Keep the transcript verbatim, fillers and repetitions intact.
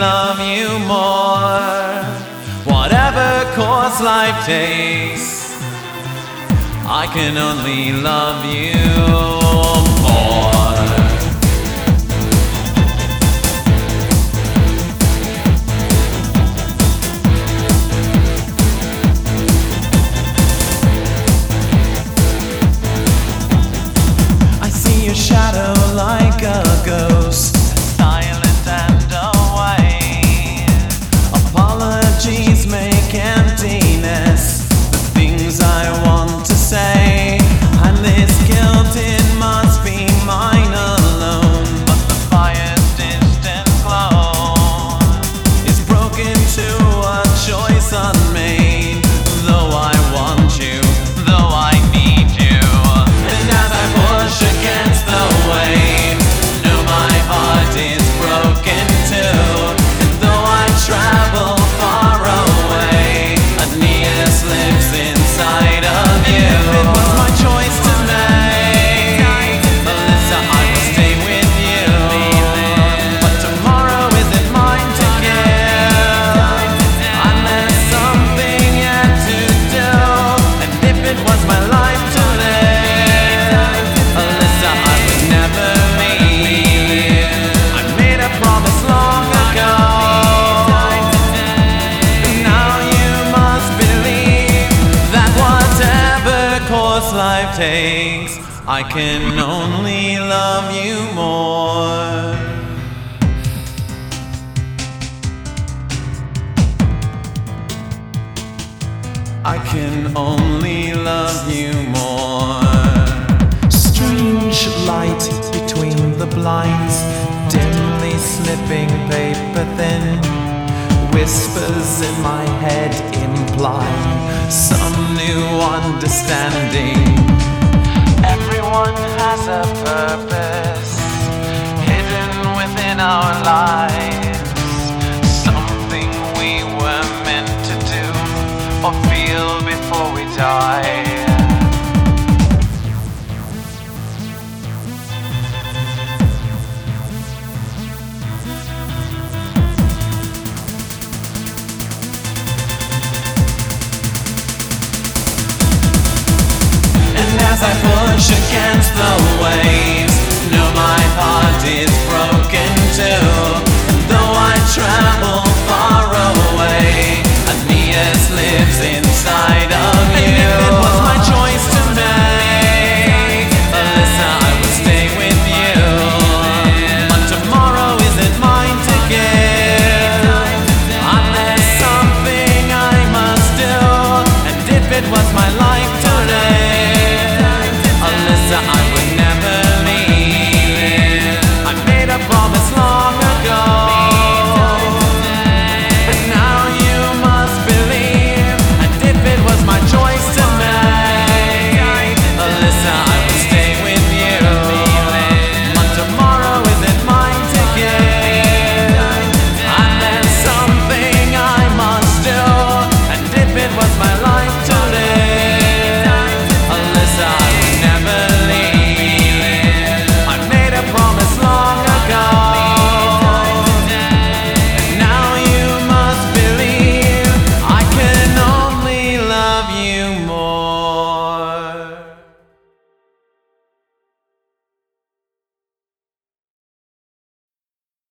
love you more. Whatever course life takes, I can only love you more. Your shadow like a ghost, silent and away. Apologies make emptiness the things I want to say, and this guilt it must be mine alone. But the fire's distant glow is broken to a choice unmade. Though I want you, though I need you, and as I push against the wave, know my heart is broken too. And though I travel far away, Aeneas lives inside of you. It was my choice to make, Alyssa, I will stay with you. But tomorrow isn't mine to give, and there's something yet to do. And if it was my life to live, Alyssa, I would never leave. I made a promise long ago, and now you must believe that whatever course life takes, I can only love you more. I can only love you more. Strange light between the blinds, dimly slipping paper thin. Whispers in my head imply some new understanding. Everyone has a purpose hidden within our lives, something we were meant to do or feel before we die. As I push against the wave,